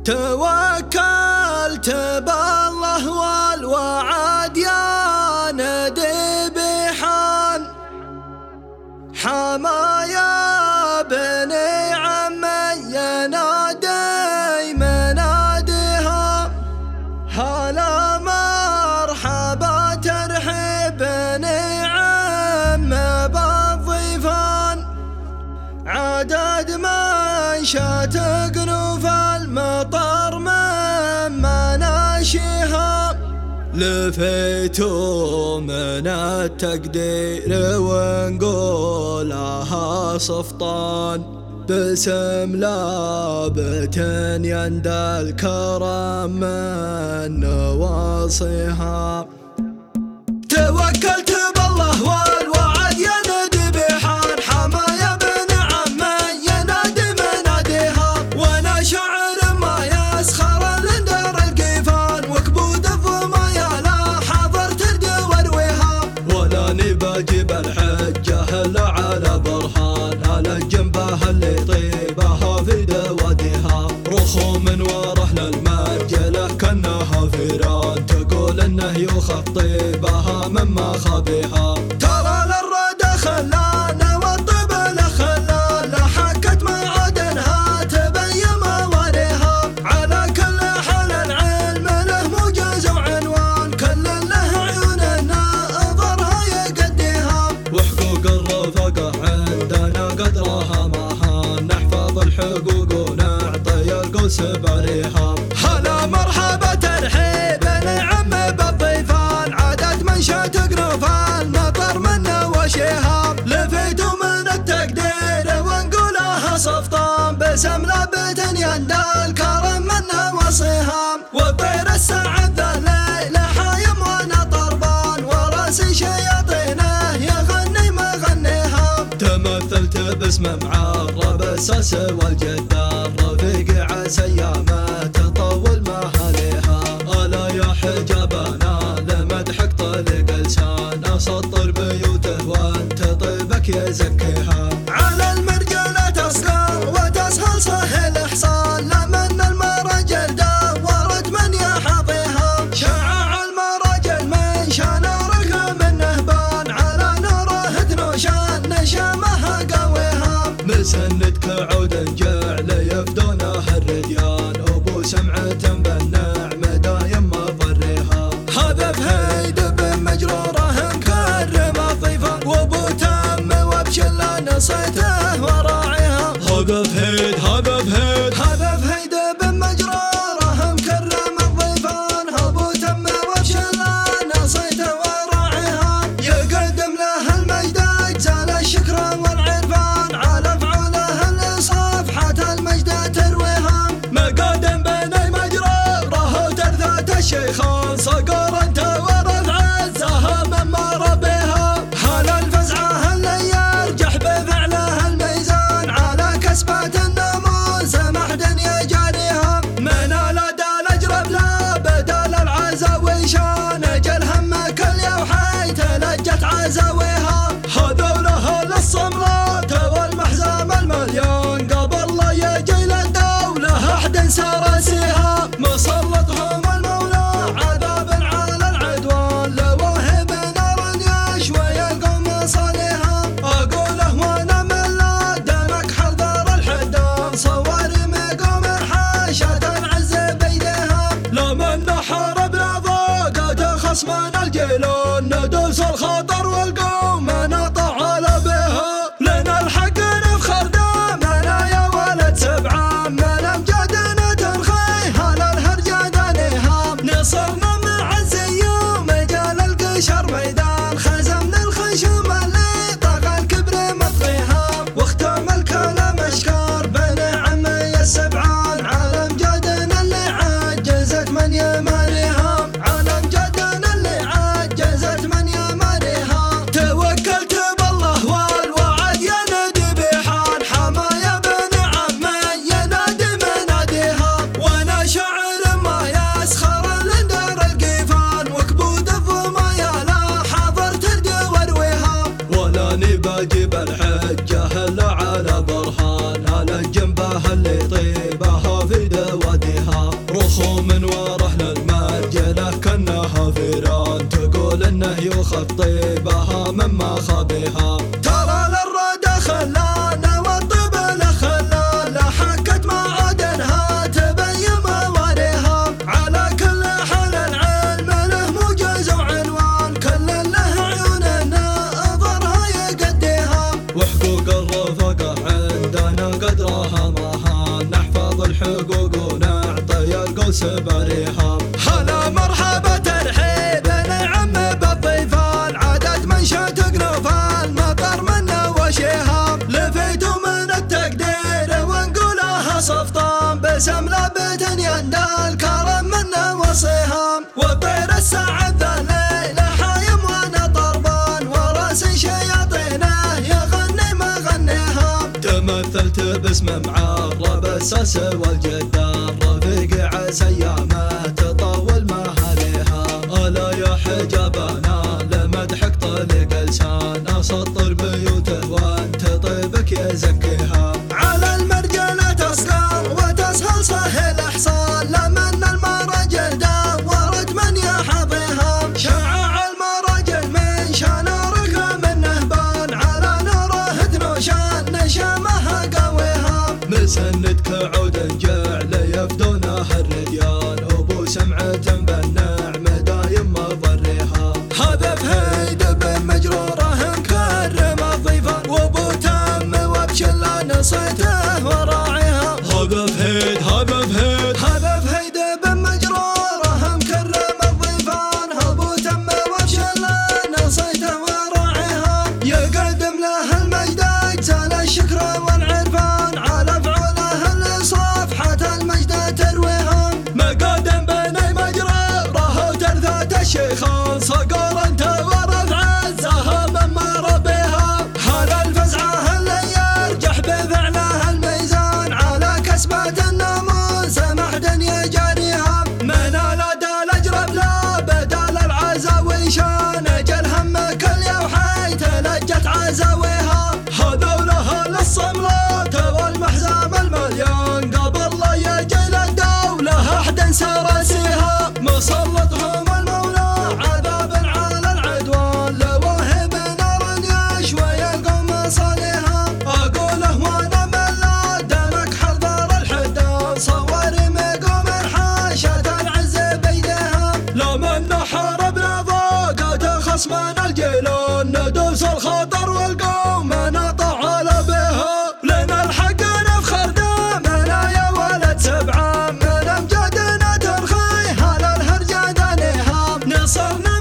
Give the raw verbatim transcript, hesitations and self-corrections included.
توكلت بالله والوعد يا ندي بحان حمايا بني عمي ينادي مناديها هلا مرحبا ترحيب بني عم بالضيفان عدد من شات قنوف المطر من مناشيها لفيتو من التقدير ونقولها صفطان باسم لابت يندى الكرم من نواصيها توكلت بالله والوعد يا ندي بحان حمايا بن عمي ينادي مناديها وانا شعر ما يسخر لندر القيفان وكبود الظما يا لا حضرت الدور وها ولا نباجي بالحجه الا على برهان على جنبها اللي طيبها في دواديها رخوم ورحل المرجله كانها فيران تقول انه يخطي بها مما خبيها ترى للرد خلانا والطبل خلانا حكت معادنها تبين مواليها على كل حال العلم له موجز وعنوان كل له عيوننا اظهرها يقديها وحقوق الرفقه عندنا قدرها مهان نحفظ الحقوق ونعطي القوس بعليها هلا مرحبا ترحيب نعم بالضيفان عدد من شات قنوف المطر من وشيها لفيتو من التقدير ونقولها صفطان باسم لابت يندى الكرم من وصيها والطير السعد ذا الليل حايم وانا طربان وراسي شياطينه يغني مغنيها تمثلت باسم معرب الساس والجدار رفيق عسى ايامه تطول مهاليها الا يا حجابنا لمدحك طلق لسان اسطر بيوته وانت طيبك يزكيها على المرجله تصغر وتسهل صهل احصان لمن المراجل دورت من يحظيها شعاع المراجل من شان رقم النهبان على نوره ثنوشان نشامها قويها مسندك عود جعل يفدونه الرديان ابو سمعه بالنعم دايم مضريها هذا بهيد بن مجروره مكرم الضيفان وابو تم وبشله نصيته وراعيها هذا بهيد هذا بهيد هذا بهيد بن مجروره مكرم الضيفان ابو تم وبشله نصيته وراعيها يقدم له المجد اجزال الشكر والعرفان على فعوله اللي صفحه المجد ترويها مقادم بني مجروره وترثات الشيخان صقر انت ورفع عزها مما ربيها هلا الفزعه اللي يرجح بفعله الميزان على كسبة الناموس محدن يجاريها من الادى الاجرب لا بدل العزاوي شان اجل همك اليوحي تلجت عزاويها هذوله للصمرات والمحزام المليان قبل لا يجي للدوله احد سرسيها مسلطهم المولى عذاب على العدوان لواهب نار يشوي القوم صالحها اقوله وانا من لا دمك حضر الحدان صوارم قوم حاشت العز بيدها لمن حاربنا ضاقت خصمنا الجيلان ندوس الخطر والقوم نطع على بها لنا الحق نفخر دامنا يا ولد سبعه من امجادنا تنخي هلا الهرجه دانيها نصرنا مع الزيوم جال القشر ميدان خزمنا الخشوم اللي طغى الكبر مطغيها واختم الكلام اشكار بني عمي السبعان على امجادنا اللي عجزت من يماريها على امجادنا اللي عجزت من يماريها توكلت بالله والوعد يا ندي بحان حمايا بن عمي ينادي مناديها وانا شعر ما يسخر لندر القيفان وكبود الظما يا لا حضرت الدور وها ولا نباجي بالحجه الا على برهان على جنبها اللي طيبها في دواديها اخو من ورهن المرجله كانها فيران، تقول انه يخف طيبها مما خبيها. ترى للردى خلانا والطيب له خلانا، حكت معادنها تبين مواليها. على كل حال العلم له موجز وعنوان، كل له عيوننا اظهرها يقديها. وحقوق الرفقه عندنا قدرها مهان، نحفظ الحقوق ونعطي القوس بريها. هلا مرحبا ترحيب نعم بالضيفان، عدد من شاتق نوفال مطر منا وشيها. لفيتوا من التقدير ونقولها صفطان، باسم لابد يندى الكرم منا وصيها. والطير السعد ذا الليل حايم وانا طربان، وراس شياطينه يغني ما غنيها. تمثلت باسم معرب الساس والجدار، رفيق عسى ايامه تطول ما عليها. الا يا حجابنا لمدحك طلق لسان، اسطر بيوته وانت طيبك يزكيها. على المرجله تصقر وتسهل سهل احصان، لمن المراجل دورت من يحظيها. شعاع المراجل من شان رقم النهبان، على نوره ثنوشان نشامها قويها. مسندك عود جعل يفدونه الرجال، ابو سمعة بالنعم دايم ما ضريها. هذا فهيد بن مجروره مكرم الضيفان، وابو تم وبشله نصيته وراعيها. هذا فهيد هذا فهيد هذا فهيد بن مجروره مكرم الضيفان، ابو تم وبشله نصيته وراعيها. يقدم له المجد اجزال الشكر والعرفان، على فعوله لصفحه المجد ترويها. مقادم بني مجروره وترثات الشيخان، صقور انت ورث عزها مما ربيها. هذا الفزعه اللي يرجح بفعله الميزان، على كسبة الناموس محد يجاريها. من الادى الاجرب لا بدال العزاوي شان، اجل همك اليوحي تلجت عزاويها. هذولها للصملات والمحزام المليان، قبل لا يجي للدوله احد سرسيها. مسلطهم المولى عذاب على العدوان، لواهب نار يشوي القوم صالحها. اقوله وانا من دمك حضر الحدان، صوري مقوم حاشت العز بيدها. لو من حاربنا ضاقت خصمنا الجيلان، ندوس الخطر والقوم نطع على بها. لنا الحق نفخر دامنا يا ولد سبعان، من امجادنا ترخي هل الهرجة دنيها. نصرنا